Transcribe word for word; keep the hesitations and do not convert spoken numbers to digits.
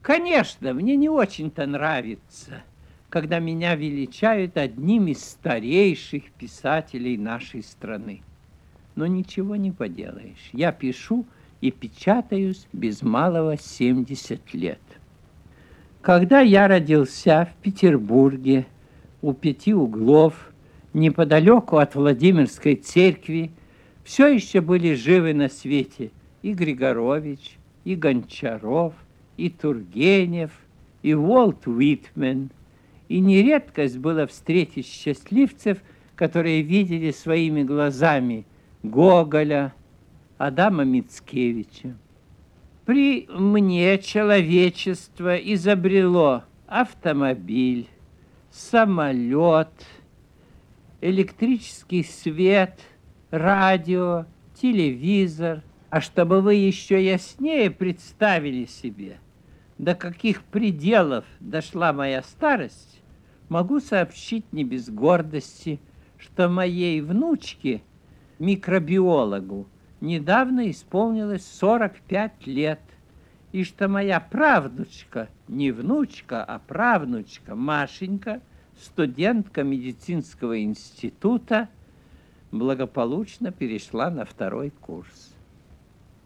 Конечно, мне не очень-то нравится, когда меня величают одним из старейших писателей нашей страны. Но ничего не поделаешь. Я пишу и печатаюсь без малого семьдесят лет. Когда я родился в Петербурге у Пяти Углов, неподалеку от Владимирской церкви, все еще были живы на свете и Григорович, и Гончаров, и Тургенев, и Уолт Уитмен. И не редкость было встретить счастливцев, которые видели своими глазами Гоголя, Адама Мицкевича. При мне человечество изобрело автомобиль, самолет, электрический свет, радио, телевизор. А чтобы вы еще яснее представили себе, до каких пределов дошла моя старость, могу сообщить не без гордости, что моей внучке, микробиологу, недавно исполнилось сорок пять лет, и что моя правнучка, не внучка, а правнучка Машенька, студентка медицинского института, благополучно перешла на второй курс.